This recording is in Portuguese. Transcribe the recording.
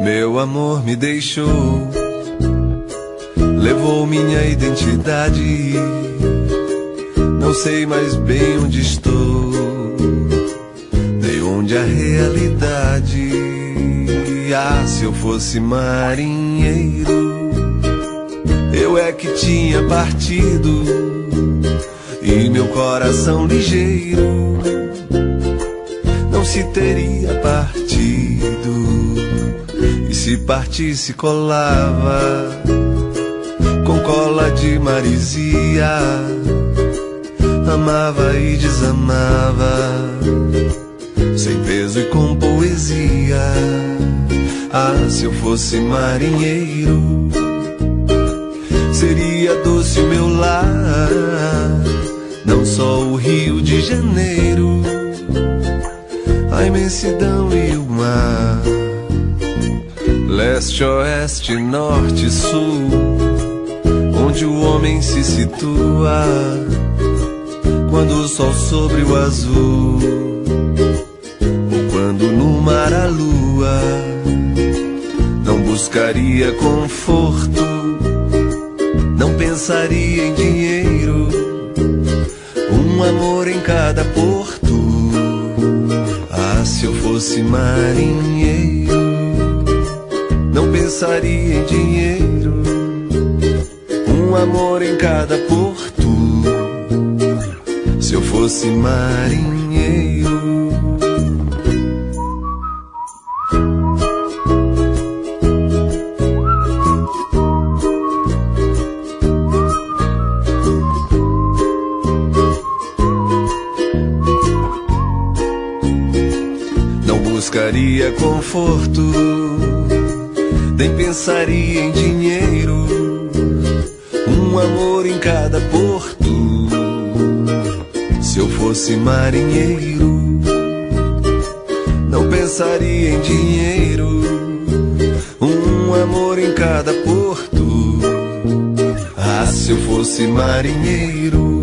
Meu amor me deixou, levou minha identidade. Não sei mais bem onde estou, nem onde a realidade. Ah, se eu fosse marinheiro, eu é que tinha partido, e meu coração ligeiro não se teria partido. E se partisse colava com cola de marisia, amava e desamava, sem peso e com poesia. Ah, se eu fosse marinheiro, seria doce o meu lar, não só o Rio de Janeiro, a imensidão e o mar. Leste, oeste, norte, sul, onde o homem se situa quando o sol sobre o azul, ou quando no mar a lua. Não buscaria conforto, não pensaria em dinheiro, um amor em cada porto. Ah, se eu fosse marinheiro, não pensaria em dinheiro, um amor em cada porto. Se eu fosse marinheiro. Não buscaria conforto, nem pensaria em dinheiro, um amor em cada porto. Se eu fosse marinheiro, não pensaria em dinheiro, um amor em cada porto. Ah, se eu fosse marinheiro.